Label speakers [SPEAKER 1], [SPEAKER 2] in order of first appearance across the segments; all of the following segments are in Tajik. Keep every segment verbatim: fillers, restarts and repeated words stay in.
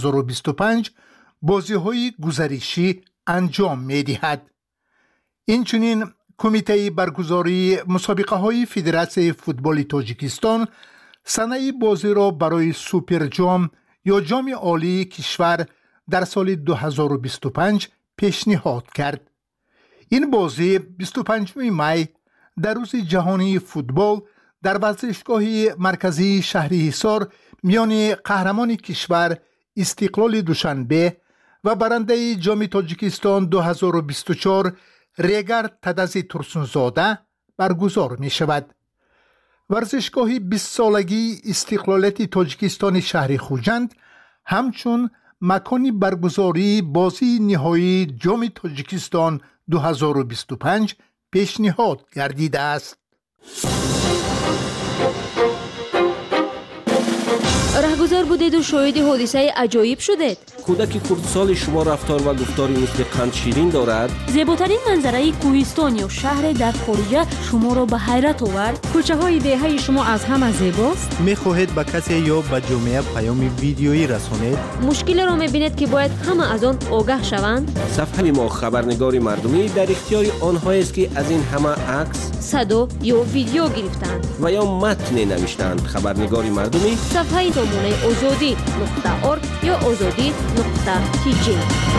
[SPEAKER 1] هزار و بیست و پنج بازی‌های گزارشی انجام می‌دهد. اینچنین کمیته برگزاری مسابقه‌های فدراسیون فوتبال تاجیکستان سنه بازی را برای سوپر جام یا جام عالی کشور در سال دو هزار و بیست و پنج پیشنهاد کرد. این بازی بیست و پنجم می در روز جهانی فوتبال در ورزشگاه مرکزی شهر حصار میان قهرمان کشور استقلال دوشنبه و برنده جام تاجیکستان دو هزار و بیست و چهار ریگر تدزی ترسونزاده برگزار می شود. ورزشگاه بیست سالگی استقلالیت تاجیکستان شهر خوجند همچون مکانی برگزاری بازی نهایی جام تاجیکستان دو هزار و بیست و پنج پیشنهاد گردیده است.
[SPEAKER 2] رهگذر بودید و شاهد حادثه عجایب شدید.
[SPEAKER 3] کودک کردسال شما رفتار و گفتاری مثل قند شیرین دارد.
[SPEAKER 2] زیباترین منظره کوهستان یا شهر در خارج شما را به حیرت آورد.
[SPEAKER 4] کوچه های دهه شما از همه زیباست.
[SPEAKER 5] میخواهید به کسی یا به جامعه پیام ویدیویی رسانید.
[SPEAKER 2] مشکل را میبینید که باید همه از آن آگاه شوند.
[SPEAKER 3] صفحه ما خبرنگار مردمی در اختیار آنهایی است که از این همه عکس،
[SPEAKER 2] صدا یا ویدیو گرفتند
[SPEAKER 3] و یا متن نوشتند. خبرنگار مردمی
[SPEAKER 2] صفحه نمونه آزادی نقطه ارگ یا آزادی نقطه تی جی.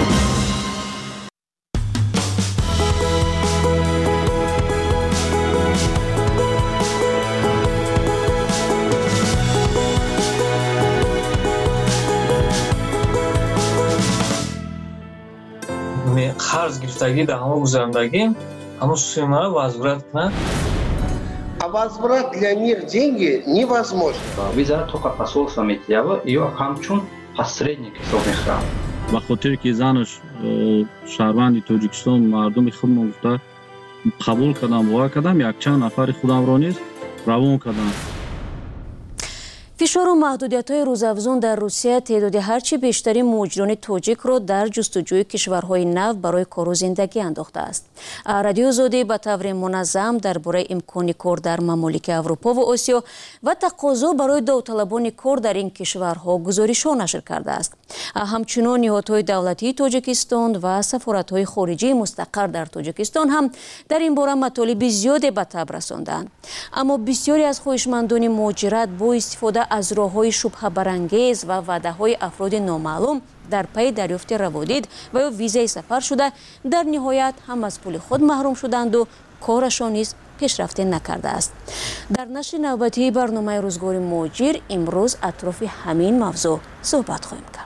[SPEAKER 6] قرض گرفتگی در همه گذراندگی همون сумма возврат کنه.
[SPEAKER 7] А возврат для них деньги невозможно.
[SPEAKER 8] Виза только посол Самитьева, ее همچون посредник حساب می‌خوام.
[SPEAKER 9] به خاطر که زنش شهروند تاجیکستان مردم خودم گفته قبول کردم و کردم یک چند نفر خودم را نیز روان کردم.
[SPEAKER 2] فشار و محدودیت‌های روزافزون در روسیه تعداد هرچی بیشتری مهاجران تاجیک را در جستجوی کشورهای نو برای کار و زندگی انداخته است. رادیو آزادی به طور منظم درباره امکان کار در ممالک اروپا و آسیا و تقاضا برای داوطلبان کار در این کشورها گزارش‌ها نشر کرده است. همچنین نهادهای دولتی تاجیکستان و سفارت‌های خارجی مستقر در تاجیکستان هم در این باره مطالب زیادی به تب رساندند. اما بسیاری از خواهشمندان مهاجرت با استفاده از راه‌های شبهه برانگیز و وعده‌های افراد نامعلوم در پی دریافت روادید و یا ویزای سفر شده در نهایت هم از پول خود محروم شدند و کارشان نیز پیشرفت نکرده است. در نشر نوبتی برنامه روزگار مهاجر امروز اطراف همین موضوع صحبت خواهیم کرد.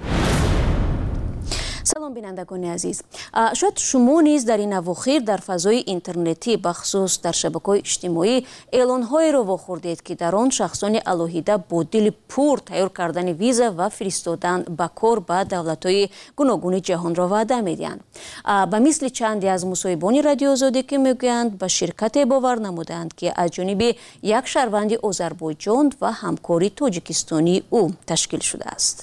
[SPEAKER 2] سلام بینندگان عزیز، شاید شما نیز در این اواخر در فضای اینترنتی بخصوص در شبکه‌های اجتماعی اعلان‌هایی را واخوردید که در آن شخصان الهیده با دل پر تیار کردن ویزا و فرستادن به کار به دولت‌های گوناگون جهان را وعده می‌دهند. به مثل چندی از مصاحبان رادیو آزادی که میگویند به شرکت باور نمودند که از جانب یک شهروند آذربایجان و همکاری تاجیکستانی او تشکیل شده است.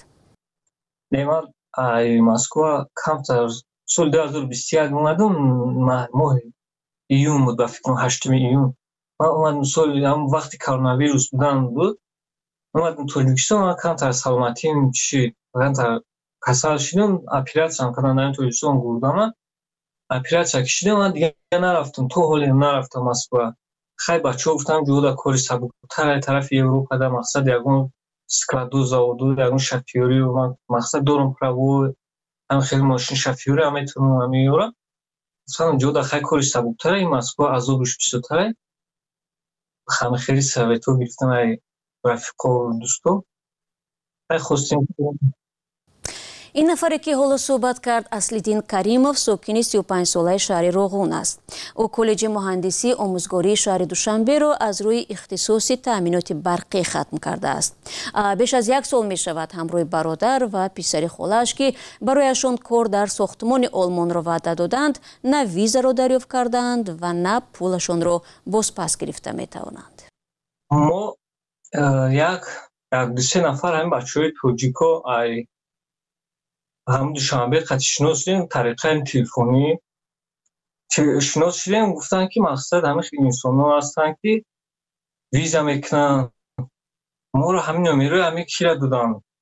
[SPEAKER 6] ای مسکو کمتر سال دو هزار و بیست و یک اومدم ماه ایون بود، به فکر هشتم ایون من اومدم. سال هم وقتی کرونا ویروس بودن بود اومدم تاجیکستان. کمتر سلامتیم چی کمتر کسل شدم، اپراسیون کردن در تاجیکستان گردم، اپراسیون کشیدم. من دیگه نرفتم تو حالی نرفتم مسکو. خیلی بچه‌ها گفتم جودا کاری سبک‌تر طرف اروپا در مقصد یگون складу заводу ягон шофёри ман мақсад дорам право ҳам хеле мошин шофёри ҳам метавонам ҳам меёрам. гуфтам ҷода хеле кори сабуктара ин Москва азобиш бисёртара. ҳама хеле советҳо гирифтам ай рафиқо дӯсто. ай хостем
[SPEAKER 2] این نفری که حالا صحبت کرد اصلیدین کریموف ساکن سی و پنج ساله شهر روغون است. او کالج مهندسی آموزگاری شهر دوشنبه را از روی اختصاص تأمینات برقی ختم کرده است. بیش از یک سال می شود همراه برادر و پسر خالش که برایشان کار در ساختمان آلمان را وعده دادند نه ویزا را دریافت کردند و نه پولشان را بازپس گرفته می توانند.
[SPEAKER 6] ما یک یک دو سه نفر همین بچه‌های توجیکو ای هم دوشنبه قطعی شناس شدیم طریقه تلفنی شناس شدیم. گفتن که مقصد همه خیلی انسان ها هستن که ویزا میکنن. ما رو همین نمیره همین کی را دادن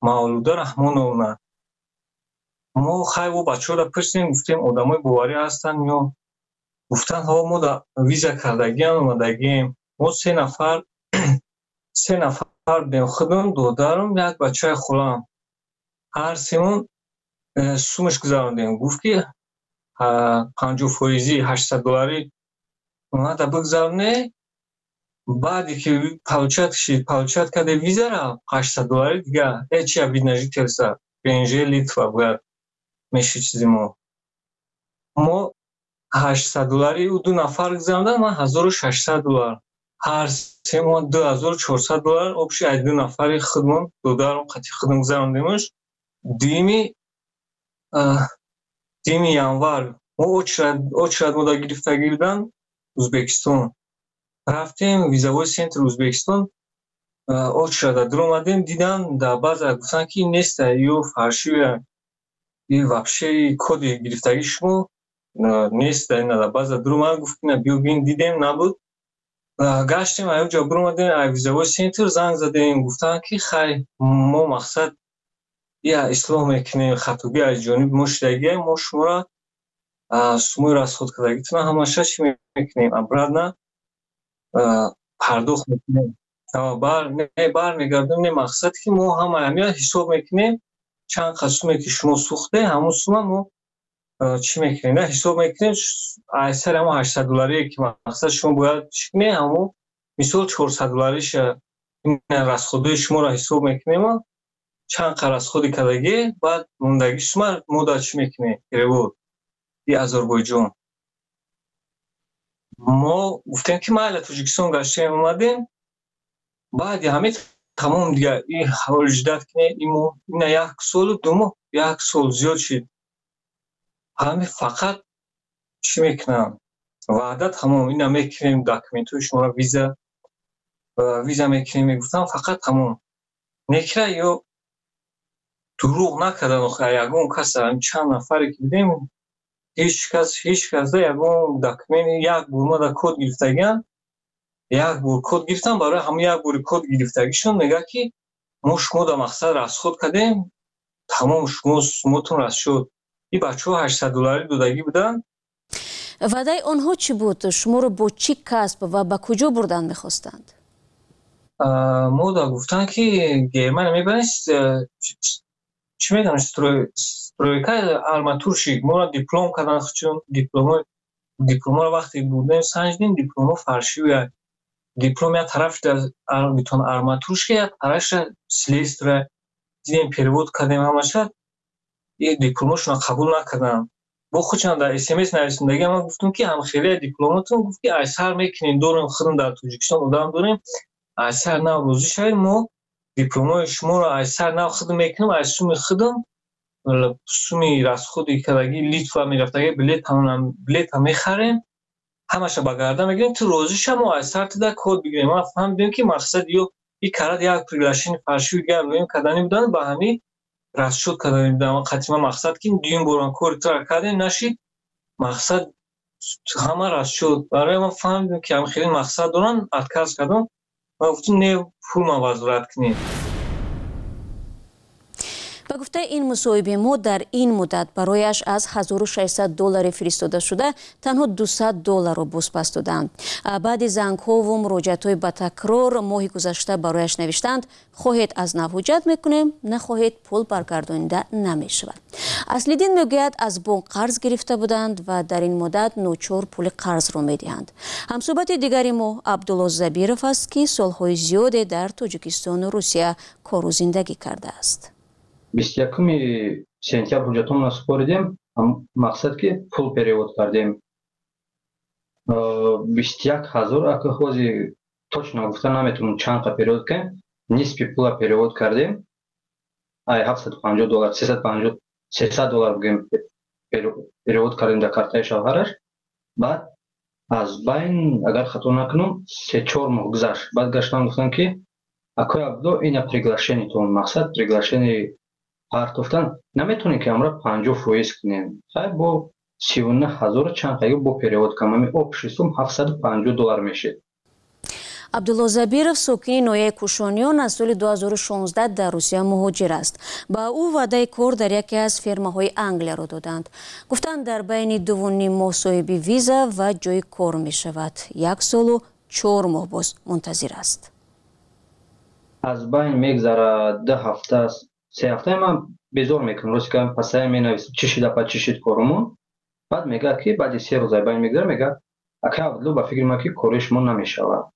[SPEAKER 6] Мавлуда Раҳмоновна. Мо хайву бачаҳоро пурсидем, гуфтем одамои боварӣ ҳастанд ё? Гуфтанд ҳо мо да виза кардагиам, омадагием. Мо се нафар се нафар бехудум додарам, як бачаи хӯлам. Ҳар семон сумаш гузарондем. Гуфт ки панҷоҳ фоизи ҳаштсад долларӣ омада бигзароне. Баъде ки получат шид, получат карде визара ҳаштсад долларӣ дига ҳеҷ як вид нажитирса. Пенже Литва бояд меши чизи мо. Мо ҳаштсад долларӣ у ду нафар гузарондам, ман ҳазору шашсад доллар. Ҳар се моҳ ду ҳазору чорсад доллар обши ай ду нафари худмон додарам қати худм гузарондемаш. Дуюми дуюми январ мо очрад мода гирифтагӣ буданд Ӯзбекистон. Рафтем визавой центр Ӯзбекистон, очрада дуромадем, дидам дар баъза гуфтанд ки неста ё фаршия и вообще коди гирифтагӣ шумо неста. Ина дар баъза дуромад гуфт ки биё бин, дидем набуд. Гаштем ай ҷо биромадем, ай визавой центр занг задем, гуфтанд ки хай мо мақсад я ислоҳ мекунем, хатогӣ аз ҷониби мо шудагиам, мо шуморо сумои расходкардагитона ҳамаша чӣ мекунем, обратно пардохт мекунем. Бармегардонем. Мақсад ки мо ҳама ҳамя ҳисоб мекунем, чанд қадр суме ки шумо сӯхте, ҳамон сума мо чӣ мекунем, на ҳисоб мекунем. Аксар ҳамо ҳаштсад долларие ки мақсад шумо бояд чӣ кунем, ҳамо мисол чорсад доллариша расходҳои шуморо ҳисоб мекунем, чанд қадр расходи кардагӣ, баъд мондаги сума мо дар чӣ мекунем, перевод и Озарбойҷон. Мо гуфтем ки майли Тоҷикистон гаштем омадем. Баъди ҳамин тамом дига и ҳаволи ҷиддат кине имо ина як солу ду моҳ як сол зиёд шид. Ҳамин фақат чӣ мекунам, ваъда тамом ина мекунем, документҳои шуморо виза виза мекунем, мегуфтам фақат тамом некира ё дурӯғ накардан. охир ягон кас чанд нафаре ки будем, ҳеҷ кас ҳеҷ касда ягон документ як бор мода код гирифтагиам, як бор код гирифтам. Барои ҳамин як бори код гирифтагишон мега ки мо шумо дар мақсад расход кардем, тамом шумо суматон раст шуд. И бачаҳо ҳаштсад долларӣ додагӣ буданд.
[SPEAKER 2] ваъдаи онҳо чӣ буд? Шуморо бо чӣ касб ва ба куҷо бурдан мехостанд?
[SPEAKER 6] Мо да гуфтанд ки Германия мебаред, чӣ мегӯям, стройка арматурщик. Моро диплом кардан чун дипломо дипломоро вақте бурдем санҷидем, дипломо фаршия. Диплом як тараф битон арматурщик, як тарафша слесаря. Дидем перевод кардем ҳамаша. И дипломошона қабул накардам. Бо худшон дар смс нависондагиам ман гуфтам ки ҳамхелия дипломатон, гуфт ки айсар мекунем, дорем худам дар Тоҷикистон одам дорем, айсар нав розӣ шавем, мо дипломои шуморо айсар нав худам мекунем, аз суми худам суми расходи кардагӣ Литва мерафтагӣ билетам мехарем, ҳамаша ба гарда мегирем. ту розӣ ша, мо айсар туда код бигирем. Ман фаҳмидем ки мақсад ё и карад як приглашени фаршию дигар роем кардани буданд, ба ҳамин расшод кардани буданд. қатима мақсад ки дуюм боран кори тура кардем нашид, мақсад ҳама расшод. Барои ман фаҳмидем ки ҳам хеле мақсад доранд, отказ кардам. Ман гуфтам не пулма вазорат кунем.
[SPEAKER 2] ба гуфтаи ин мусоҳиби мо, дар ин муддат барояш аз ҳазору шашсад доллари фиристода шуда танҳо дусад долларро бозпас доданд. баъди зангҳову муроҷиатҳои ба такрор моҳи гузашта барояш навиштанд: хоҳед аз нав ҳуҷҷат мекунем, нахоҳед пул баргардонида намешавад. Аслиддин мегӯяд аз бонк қарз гирифта буданд ва дар ин муддат ночор пули қарзро медиҳанд. ҳамсӯҳбати дигари мо Абдулло Забиров аст, ки солҳои зиёде дар Тоҷикистону Русия кору зиндагӣ кардааст.
[SPEAKER 8] бисту якуми сентябр ҳуҷҷатомро супоридем. Мақсад ки пул перевод кардем. бисту як ҳазор ака ҳози точно гуфта наметавонам чанд қа перевод кардем. нисфи пула перевод кардем. ай ҳафтсаду панҷоҳ доллар, сесад доллар бигем перевод кардем дар картаи шавҳараш. баъд аз байн агар хато накунам се чор моҳ гузашт. баъд гаштам гуфтам ки акои Абдулло ина приглашениятон, мақсад приглашени партофтан наметонем ки амра панҷоҳ фоиз кунем. хай бо сиву наҳ ҳазору чанд қайгӣ бо перевод кам, ами общий сум ҳафтсаду панҷоҳ доллар мешед.
[SPEAKER 2] عبدالله زبیرов ساکن ناحیه کوشانیان از سال دو هزار و شانزده در روسیه مهاجر است. با او وعده کار در یکی از فرماهای انگلیا را دادند. گفتند در بین دو و نیم ماه صاحب ویزا و جای کار می شود. یک سال و چهار ماه باز منتظر است.
[SPEAKER 8] از بین میگذره ده هفته است. سه هفته من بیزار میکنم. روزی که پسای می نویسم چی شده پس چی شد کارمون. بعد میگه که بعد سه روز بین میگذره میگه اکه عبدالله با فکر ما که کارش من نمیشود.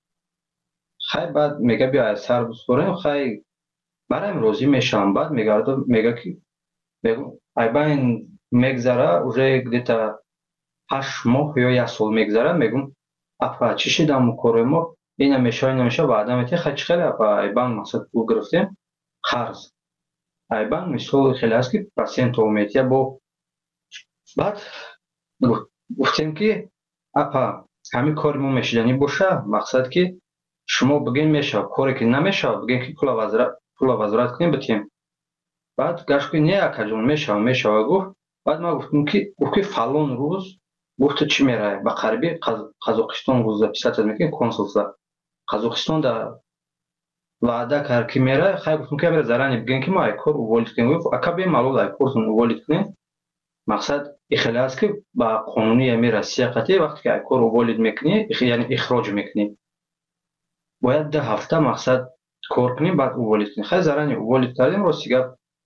[SPEAKER 8] خیلی بعد میگه بیا سر بسپریم خیلی برای امروزی میشم. بعد میگرده میگه که بگو ای بین میگذره اوزه دیتا هشت ماه یا یک سال میگذره میگم اپا چی شده همون کار ما این میشه این میشه بعد میتی خیلی خیلی اپا ای بین مقصد پول گرفتیم خرز ای بین مثال خیلی هست که پرسنت اومیتیه با بعد گفتیم که اپا همین کاری ما میشدنی باشه مقصد که شما بگین میشه کاری که نمیشه بگین که پول وزارت پول وزارت کنیم بتیم. بعد گشت که نه اکجون میشه میشه گفت. بعد ما گفتم که گفت فلان روز گفت چی میره به غربی قزاقستان روز پیشت میکنه کنسولسا قزاقستان در وعده کرد که میره خیلی گفتم که بر زرانی بگین که ما ای کار اولید کنیم گفت اکبی معلوم ای کارتون اولید کنیم مقصد اخلاص است که با قانونی امیر سیاقتی وقتی که ای کار اولید میکنی یعنی اخراج میکنی باید ده هفته مقصد کار کنیم بعد اولید کنیم. خیلی زرانی اولید کردیم روسیگه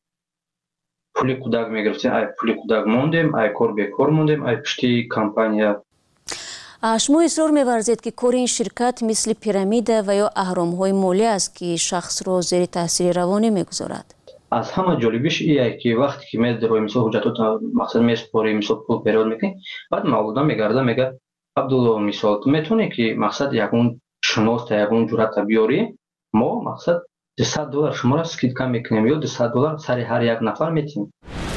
[SPEAKER 8] پولی کودک میگرفتیم ای پولی کودک موندیم ای کار بیکار موندیم ای پشتی کمپانیا.
[SPEAKER 2] شما اصرار می‌ورزید که کار این شرکت مثل پیرامید و یا اهرام‌های مالی است که شخص را زیر تاثیر روانی میگذارد.
[SPEAKER 8] از همه جالبیش اینه که وقتی که میاد روی مثال حجتات مقصد میسپاری مثال پول پیرود میکنی بعد مولودا میگرده میگه عبدالله مثال تو میتونی که مقصد یکون شناس تا یکون جرأت بیاری ما مقصد دویست دلار شما را سکیدکا میکنیم یا دویست دلار سر هر یک نفر میتیم.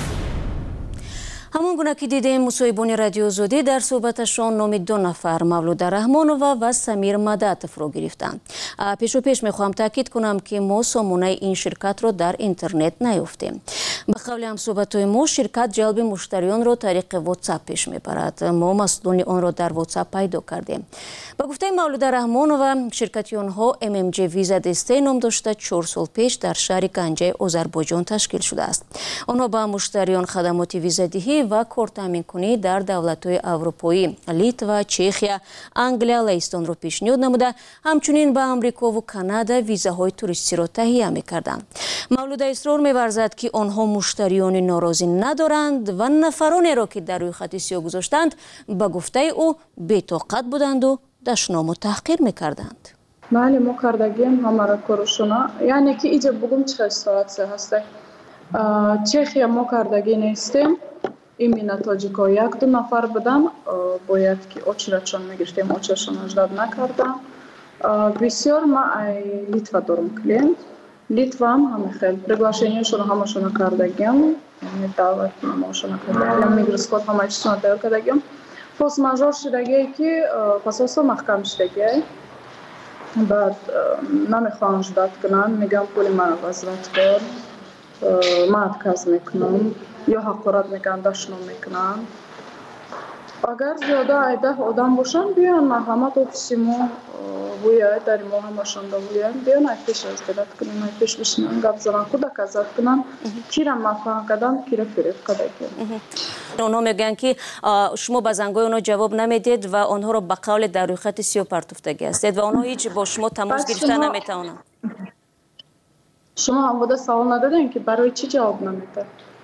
[SPEAKER 2] همون گونه که دیدیم مصاحبان رادیو زودی در صحبتشان نام دو نفر مولود رحمانووا و سمیر مداتف رو گرفتند. پیش و پیش میخوام تاکید کنم که ما سامانه این شرکت رو در اینترنت نیافتیم. به قول هم صحبت‌های ما شرکت جلب مشتریان رو طریق واتساپ پیش میبرد. ما مسئولان آن را در واتساپ پیدا کردیم. با گفته مولود رحمانووا شرکت آنها ام ام جی ویزا دسته نام داشته چهار سال پیش در شهر گنجه آذربایجان تشکیل شده است. آنها با مشتریان خدمات ویزادهی و کار تامین کنی در دولت‌های اروپایی لیتوا، چخیا، انگلیا، لهستان را پیشنهاد نموده همچنین با امریکا و کانادا ویزاهای توریستی را تهیه می‌کردند. مولود اصرار می‌ورزد که آنها مشتریان ناراضی ندارند و نفرانی را که در روی خط سیاه گذاشتند به گفته او بی‌طاقت بودند و دشنام و تحقیر می‌کردند.
[SPEAKER 10] بله ما کردگیم همه کارشونا یعنی که اینجا بگم چه ساعت هسته چخیا ما کردگی نیستیم ایمینا تاجیکا یک دو نفر بودن باید که اوچراتشان میگشتیم اوچرشان اجداد نکردم بسیار ما ای لیتوا دارم کلینت لیتوا هم همه خیلی приглашениشون همشون کردگیم یعنی دعوت همشون کردگیم میگرسکوت همه چیزشون تیار کردگیم فورس ماژور شدگی که پاسوسو محکم شدگی بعد نمیخوان اجداد کنن میگم پولی من وزارت کار من اتکاز میکنم یا حقارت میکنن دشنام میکنن اگر زیاده ایده آدم باشن بیان محمد اوفیسی ما بویه در ما همشان بویه بیان ای پیش از بدت کنن ای پیش بشنن گپ زنن کودک ازت کنن کیرم مفهم کردن کیره فریب کده کن
[SPEAKER 2] اونها میگن که شما به زنگای اونها جواب نمیدید و آنها رو به قول در روی خط سیاه پرتوفتگی هستید و آنها هیچ با شما تماس گرفتن نمیتونن.
[SPEAKER 10] شما هم بوده سوال ندادین که برای چی جواب نمیده؟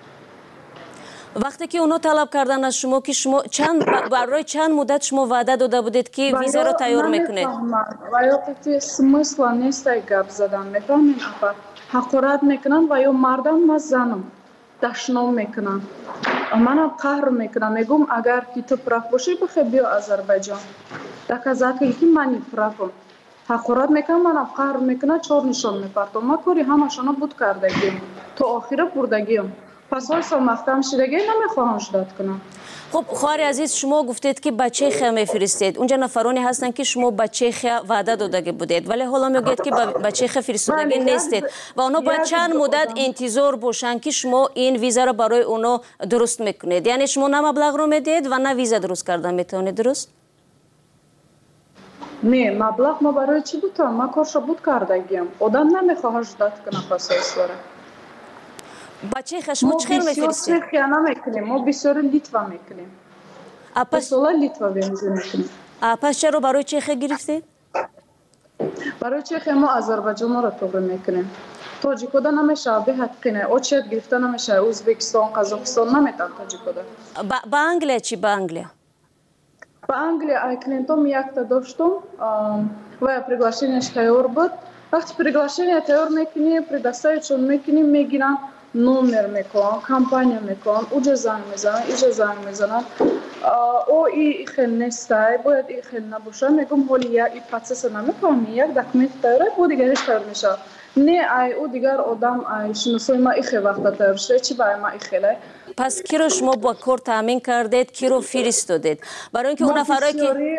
[SPEAKER 2] وقتی که اونها طلب کردن از شما که شما چند برای چند مدت شما وعده داده بودید که ویزا رو تیار میکنید؟
[SPEAKER 10] و یا که سمسل نیست گپ زدن میفهمین حقارت میکنن و یا مردم و زنم دشنام میکنن منم قهر میکنم میگم اگر که تو پرخ باشی بخی بیا آذربایجان دکازات که منی پرخم حقارت میکنم منم قهر میکنم چهار نشان میپرتم ما کاری همشانا بود کردگیم تو آخیره بردگیم پس واسه محکم شدگی نمیخواهم شداد کنم.
[SPEAKER 2] خب خواهر عزیز شما گفتید که بچه خیلی میفرستید اونجا نفرانی هستن که شما بچه خیلی وعده داده بودید ولی حالا میگید که بچه خیلی فرستادگی نیستید و اونا باید چند مدت انتظار باشن که شما این ویزا رو برای اونا درست میکنید یعنی شما نه مبلغ رو میدید و نه ویزا درست کردن میتونید درست؟
[SPEAKER 10] نه مبلغ ما برای چی بودم؟ ما کارشو بود کردگیم. آدم نمیخواه جدت کنه پاسش وره.
[SPEAKER 2] با چه شما چه خیلی
[SPEAKER 10] میفرستید؟ ما بسیار چخیا نمیکنیم. ما بسیار لیتوا میکنیم.
[SPEAKER 2] پس
[SPEAKER 10] سالا لیتوا بنزین میکنیم.
[SPEAKER 2] پس چرا برای چخ گرفتید؟
[SPEAKER 10] برای چخ ما آذربایجان رو توبه میکنیم. تاجیکودا نمیشه به حقینه. اوچت گرفته نمیشه. ازبکستان، قزاقستان نمیتن تاجیکودا.
[SPEAKER 2] با با انگلیس چی با انگلیس؟
[SPEAKER 10] با انگلیس ایکلینتوم یک تا داشتم و приглашенияш тайёр буд. وقتی приглашение тайёр میکنی предоставичон میکنی میگیرن номер میکنن компания میکنن اونجا زنگ میزنن اینجا زنگ میزنن او این خیلی نیسته باید این خیلی نباشه میگم حالی یک این پروسس نمیکنم یک دکمنت تایره بود دیگرش تایور میشه نه ای او دیگر آدم ای شناسای ما این خیلی وقت تایور شده چی برای ما این خیلی
[SPEAKER 2] پس کی رو شما با کار تامین کردید کی رو فرستادید برای اینکه اون نفرایی که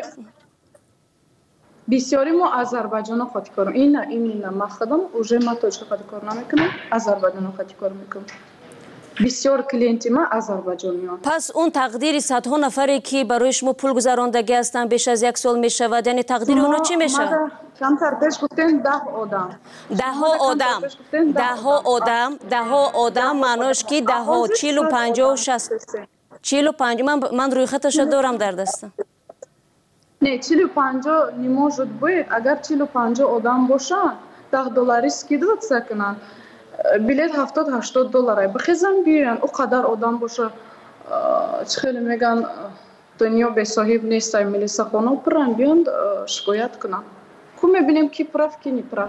[SPEAKER 10] بسیاری ما آذربایجان خاطی کارم این نه این نه ما خودم اوجه ما توش خاطی کار نمیکنم آذربایجان خاطی کار میکنم بسیار کلینتی ما آذربایجانیان
[SPEAKER 2] پس اون تقدیر صدها نفری که برای شما پول گذراندگی هستن بیش از یک سال میشود یعنی تقدیر اونها چی میشه
[SPEAKER 10] کم ترتش گفتن ده آدم
[SPEAKER 2] ده ها آدم ده ها آدم ده ها آدم معناش که ده ها چهل و پنجاه و شصت چهل و پنجاه من من روی خطش دارم در دستم
[SPEAKER 10] نه چهل و پنجاه نمیشه باید اگر چهل و پنجاه آدم باشن ده دلاری скидывать کنن بلیت هفتاد هشتاد دلاره بخیزن بیان او قدر آدم باشه چه خیلی میگن دنیا به صاحب نیست ملیسا خانه پرن بیان شکایت کنن خب میبینیم کی پرف کی نپرف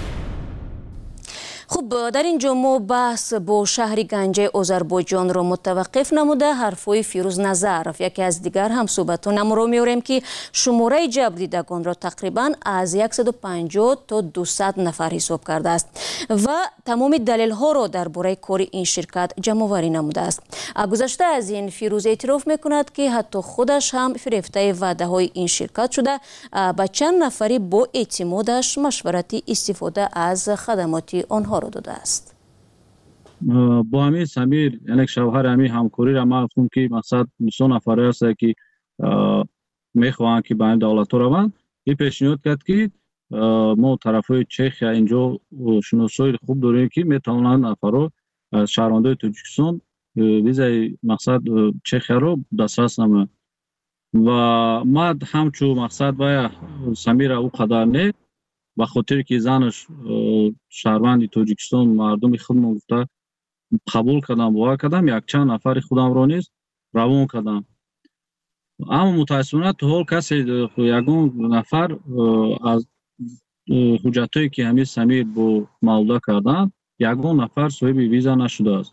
[SPEAKER 2] خب در اینجا ما بحث با شهر گنجه آذربایجان را متوقف نموده حرفای فیروز نظرف یکی از دیگر هم صحبتان را میاریم که شماره جبر دیدگان را تقریبا از صد و پنجاه تا دویست نفر حساب کرده است و تمام دلیل ها را درباره کار این شرکت جمع آوری نموده است. گذشته از این فیروز اعتراف میکند که حتی خودش هم فریفته وعده های این شرکت شده با چند نفری با اعتمادش مشورتی استفاده از خدمات آنها را داده است.
[SPEAKER 9] با همین سمیر یعنی شوهر همین همکاری را ما گفتم که مقصد سه نفر است که میخواهند که با این دولت روند این پیشنهاد کرد که ما طرفای چخیا اینجا شناسایی خوب داریم که میتوانند نفرها از شهروندان تاجیکستان ویزای مقصد چخیا رو دسترس نمایند و ما همچون مقصد باید سمیر او قدر نه با خاطر که زنش شهروند تاجیکستان مردم خودم گفته قبول کردم باور کردم یک چند نفر خودم را نیز روان کردم اما متاسفانه تو حال کسی یگان نفر از حجتایی که همین سمیر با مولده کردن یگان نفر صاحب ویزا نشده است.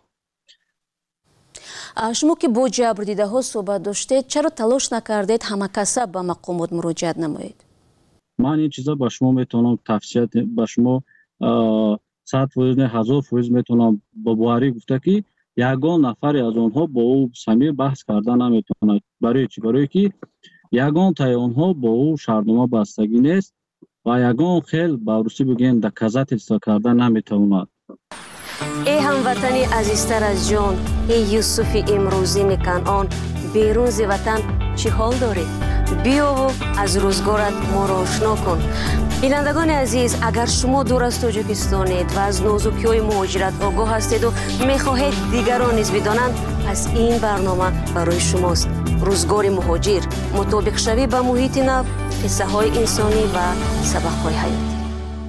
[SPEAKER 2] شما که با جبر دیده ها صحبت داشتید چرا تلاش نکردید همه کسب به مقامات مراجعت نمایید؟
[SPEAKER 9] من این چیزا با شما میتونم تفصیلات با شما صد فیصد نه هزار فیصد میتونم با باوری گفته که یگان نفر از اونها با او سمیر بحث کردن نمیتونه. برای چی؟ برای که یگان تای اونها با او شرطنامه بستگی نیست و یگان خیل با روسی بگین دکازات اجرا کردن نمیتونه.
[SPEAKER 2] ای هموطنی عزیزتر از جان ای یوسف امروزی کنعان بیرون ز وطن چی حال داری؟ بیا و از روزگارت ما را آشنا کن. بینندگان عزیز اگر شما دور از تاجیکستانید و از نازکی‌های مهاجرت آگاه هستید و میخواهید دیگران نیز بدانند پس این برنامه برای شماست. روزگار مهاجر مطابق شوی به محیط نو قصه های انسانی و سبق های حیاتی.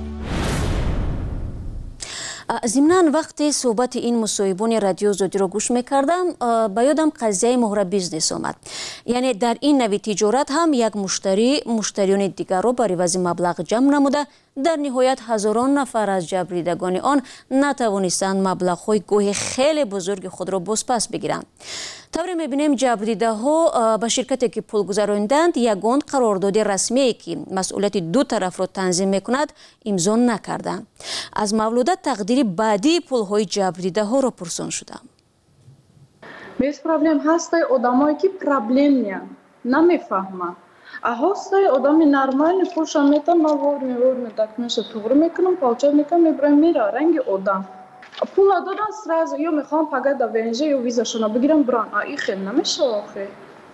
[SPEAKER 2] ضمناً وقتی صحبت این مصاحبان رادیو زودی را گوش میکردم به یادم قضیه مهر بیزنس آمد. یعنی در این نوع تجارت هم یک مشتری مشتریان دیگر را بر عوض مبلغ جمع نموده در نهایت هزاران نفر از جبریدگان آن نتوانستند مبلغ‌های گوهی خیلی بزرگ خود را بازپس بگیرند. طوری می‌بینیم جبریده ها به شرکتی که پول گذراندند یگان قرارداد رسمی که مسئولیت دو طرف را تنظیم میکند امضا نکردند. از مولوده تقدیر بعدی پول‌های جبریده ها را پرسان شدم.
[SPEAKER 10] بیس پرابلم هسته آدمایی که پرابلم نیم نمیفهمن. هسته آدم نرمال پولش میتن ما ور میور میدکنش توگر میکنم پاوچه میکنم میبرم میره رنگ آدم. پول دادن سراز یا میخوام فقط دا ونجه یا ویزاشون بگیرم بران این خیلی نمیشه آخه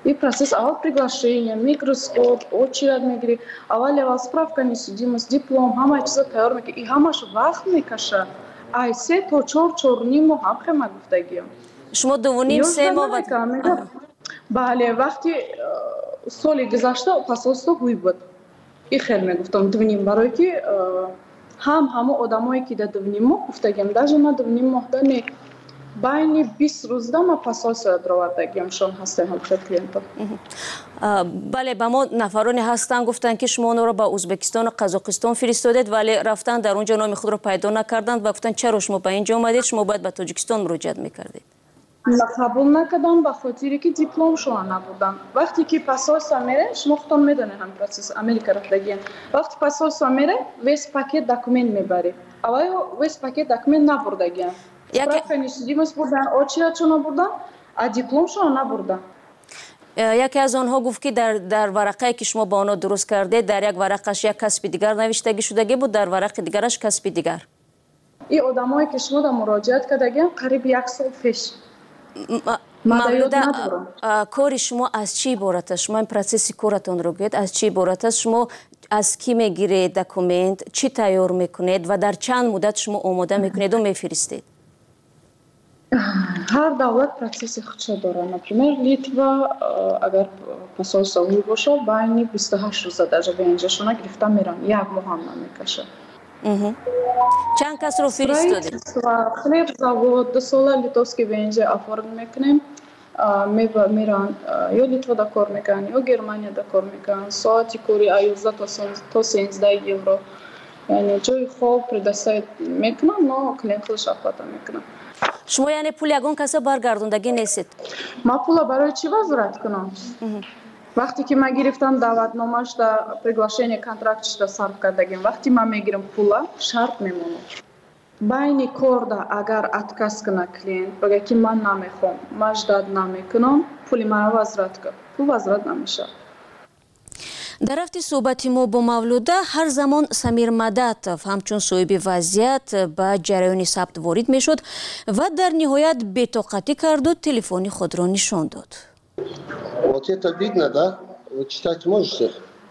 [SPEAKER 10] И процесс авал приглашения, микроскоп, очередь мегири, авал авал справка несудимость, диплом, ҳама чиза тайёр мекунӣ. И ҳамаш вақт мекаша. Ай се то чор чорним моҳ ҳам хема гуфтагиам.
[SPEAKER 2] Шумо дувуним се моҳ
[SPEAKER 10] бале вақти соли гузашта посольство ҳуй буд. И хел мегуфтам дувуним барои ки ҳам ҳамо одамое ки да дувуним моҳ гуфтагиам, даже ма дувуним моҳ да не байни бист рӯзда ма посольство дровардагиам шон ҳастем ҳамчо клиентов.
[SPEAKER 2] бале ба мо нафароне ҳастанд гуфтанд ки шумо онро ба ӯзбекистону қазоқистон фиристодед, вале рафтан дар он ҷо номи худро пайдо накарданд ва гуфтанд чаро шумо ба ин ҷо омадед, шумо бояд ба тоҷикистон муроҷиат мекардед.
[SPEAKER 10] қабул накардам ба хотире ки дипломшона набудам. Вақте ки посольство мере, шумо худтон медонед ҳам процесс Америка рафтагием. Вақте посольство мере, вес пакет документ мебари. Аввал вес пакет документ набурдагиам. Справка несудимост бурдан, очередшона бурдан, а дипломшона набурдан.
[SPEAKER 2] яке аз онҳо гуфт ки дар дар варақае ки шумо ба онҳо дуруст кардед, дар як варақаш як касби дигар навиштагӣ шудагӣ буд, дар варақи дигараш касби дигар.
[SPEAKER 10] И одамое ки шумо да муроҷиат кардагиам қариб як сол пеш.
[SPEAKER 2] мавлуда кори шумо аз чӣ иборат аст? Шумо ин процесси коратонро гӯед, аз чӣ иборат аст? Шумо аз кӣ мегиред документ, чӣ тайёр мекунед ва дар чанд муддат шумо омода мекунеду мефиристед?
[SPEAKER 10] ҳар давлат процесси худшо дорад. Например, Литва агар посольство ҳуй бошад, байни бисту ҳашт рӯза даже венҷашона гирифта мерам, як моҳ ҳам намекашад.
[SPEAKER 2] чанд касро фиристодед?
[SPEAKER 10] хлеб завод ду сола литовски венҷа оформ мекунем, меран ё Литва да кор мекунанд, ё Германия да кор мекунанд. Соати кори яъзда то сенздаҳ евро. яъне ҷои хоб предоставит мекунам, но клиент худаш оплата мекунам.
[SPEAKER 2] шумо яъне пул ягон каса баргардондагӣ нестед?
[SPEAKER 10] ма пула барои чӣ возврат кунам? вақте ки ма гирифтам даъватномашда приглашение контрактшда сарф кардагим, вақте ма мегирам пула шарт мемонад. байни корда агар отказ кунад клиент, бага ки ман намехоҳам, ма ждат намекунам, пули мара возврат кун, пул возврат намешавад.
[SPEAKER 2] дар рафти суҳбати мо бо Мавлуда ҳар замон Самир Мадатов ҳамчун соҳиби вазъият ба ҷараёни сабт ворид мешуд ва дар ниҳоят бетоқатӣ карду телефони худро нишон дод.
[SPEAKER 7] Вот это видно, да? Вы читать можете?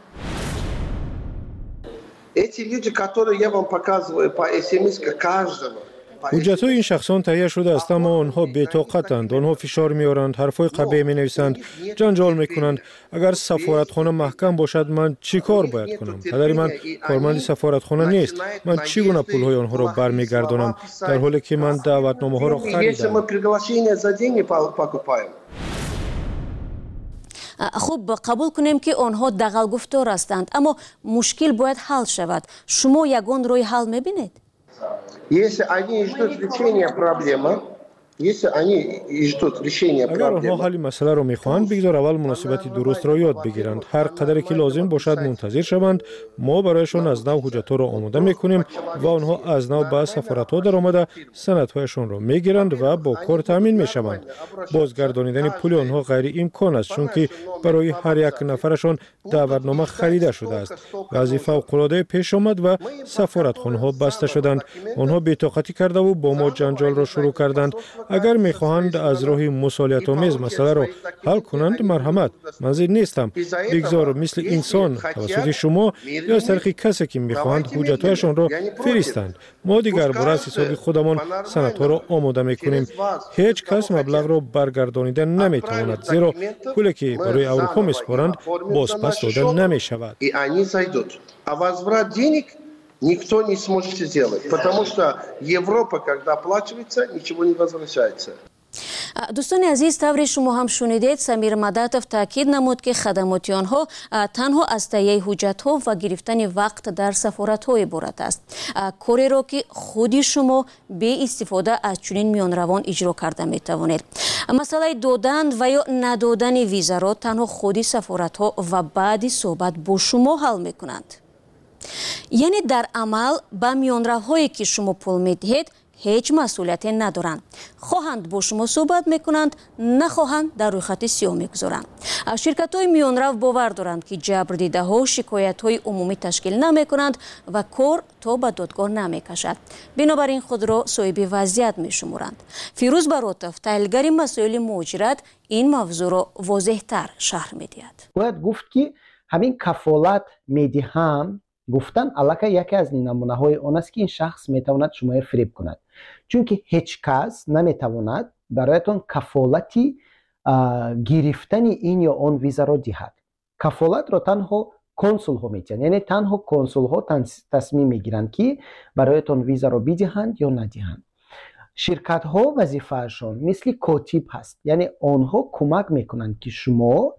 [SPEAKER 7] Эти люди, которые я вам показываю по эс-эм-эс каждого,
[SPEAKER 11] ҳуҷҷатҳои ин шахсон таҳия шудааст, аммо онҳо бетоқатанд, онҳо фишор меоранд, ҳарфҳои қабеҳ менависанд, ҷанҷол мекунанд. агар сафоратхона маҳкам бошад, ман чӣ кор бояд кунам? падари ман корманди сафоратхона нест. ман чӣ гуна пулҳои онҳоро бармегардонам, дар ҳоле ки ман даъватномаҳоро харидам?
[SPEAKER 2] хуб, қабул кунем ки онҳо дағалгуфтор ҳастанд, аммо мушкил бояд ҳал шавад. шумо ягон роҳи ҳал мебинед?
[SPEAKER 7] Если они ждут решения проблемы, если они ждут решения проблемы.
[SPEAKER 11] агар онҳо ҳалли масъаларо мехоҳанд, бигзор аввал муносибати дурустро ёд бигиранд. ҳар қадаре ки лозим бошад мунтазир шаванд. мо барояшон аз нав ҳуҷҷатҳоро омода мекунем ва онҳо аз нав ба сафоратҳо даромада санадҳояшонро мегиранд ва бо кор таъмин мешаванд. бозгардонидани пули онҳо ғайриимкон аст, чунки барои ҳар як нафарашон даъватнома харида шудааст. вазъи фавқулодае пеш омад ва сафоратхонаҳо баста шуданд. онҳо бетоқатӣ кардаву бо мо ҷанҷолро шурӯъ карданд. агар мехоҳанд аз роҳи мусолиятомез масъаларо ҳал кунанд, марҳамат, ман зид нестам. бигзор мисли инсон тавассути шумо ё аз тариқи касе ки мехоҳанд ҳуҷҷатҳояшонро фиристанд. мо дигар бора аз ҳисоби худамон санадҳоро омода мекунем. ҳеҷ кас маблағро баргардонида наметавонад, зеро пуле ки барои Аврупо меспоранд бозпас дода намешавад.
[SPEAKER 7] Никто не сможет сделать, потому что Европа, когда оплачивается, ничего не возвращается.
[SPEAKER 2] дӯстони азиз, тавре шумо ҳам шунидед, Самир Мадатов таъкид намуд ки хадамоти онҳо танҳо аз таҳияи ҳуҷҷатҳо ва гирифтани вақт дар сафоратҳо иборат аст. кореро ки худи шумо беистифода аз чунин миёнравон иҷро карда метавонед. масъалаи додан ва ё надодани визаро танҳо худи сафоратҳо ва баъди суҳбат бо шумо ҳал мекунанд. яъне дар амал ба миёнравҳое ки шумо пул медиҳед هیچ مسئولیت ندارند. خواهند با شما صحبت میکنند، نخواهند در روی خط سیاه میگذارند. شرکت های میانرو باور دارند که جبر دیده ها شکایت های عمومی تشکیل نمی کنند و کار تا به دادگاه نمی کشد. بنابراین خود را صاحب وضعیت می شمارند. فیروز براتف تحلیلگر مسائل مهاجرت این موضوع را واضح تر شرح می دهد.
[SPEAKER 12] باید گفت که همین کفالت میدهم گفتن علاقه یکی از نمونه های آن است که این شخص میتواند شما فریب کند، چون که هیچ کس نمیتواند برایتان کفالتی گرفتن این یا آن ویزا را دهد. کفالت را تنها کنسول ها میتونن، یعنی تنها کنسول ها تصمیم میگیرند که برایتان ویزا را بدهند یا ندهند. شرکت ها وظیفهشون مثل کاتب هست، یعنی آنها کمک میکنند که شما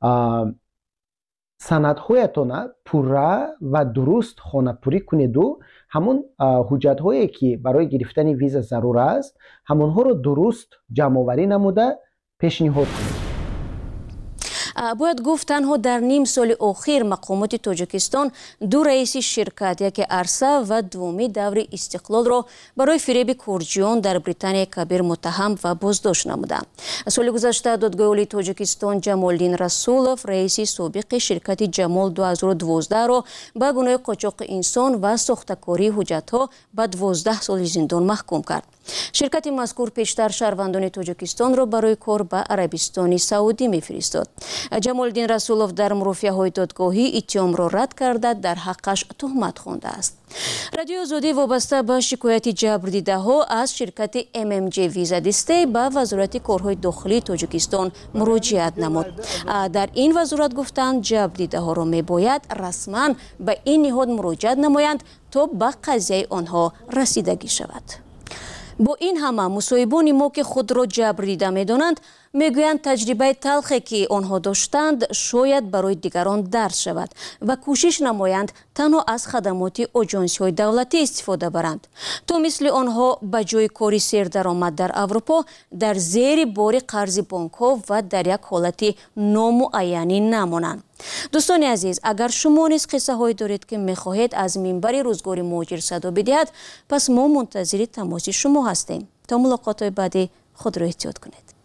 [SPEAKER 12] سندهایتان پوره و درست خانه‌پوری کنید و همون حجت هایی که برای گرفتن ویزا ضرور است همونها رو درست جمع آوری نموده پیشنهاد کنید.
[SPEAKER 2] باید گفت تنها در نیم سال اخیر مقامات تاجیکستان دو رئیس شرکت، یک عرصه و دومی دور استقلال را برای فریب کورجیان در بریتانیا کبیر متهم و بازداشت نمودند. سال گذشته دادگاه عالی تاجیکستان جمالدین رسولوف رئیس سابق شرکت جمال دو هزار و دوازده را به گناه قاچاق انسان و ساختکاری حجت‌ها به دوازده سال زندان محکوم کرد. شرکت مذکور پیشتر شهروندان تاجیکستان را برای کار به عربستان سعودی می‌فرستاد. جمالدین رسولوف در مرافعه‌های دادگاهی اتهام را رد کرده در حقش تهمت خوانده است. رادیو آزادی وابسته به شکایت جبر دیده ها از شرکت ام ام جی ویزا دسته به وزارت کارهای داخلی تاجیکستان مراجعت نمود. در این وزارت گفتند جبر دیده ها را میباید رسما به این نهاد مراجعت نمایند تا به قضیه آنها رسیدگی شود. با این همه مصاحبان ما که خود را جبر دیده می‌دانند میگویند تجربه تلخی که آنها داشتند شاید برای دیگران درس شود و کوشش نمایند تنها از خدمات آژانس‌های دولتی استفاده برند تا مثل آنها به جای کاری سردرآمد در اروپا در زیر بار قرض بانک‌ها و در یک حالت نامعینی نمانند. دوستان عزیز، اگر شما نیز قصه هایی دارید که میخواهید از منبر روزگار مهاجر صدا بدهید، پس ما منتظر تماس شما هستیم. تا ملاقات بعدی خود را احتیاط کنید.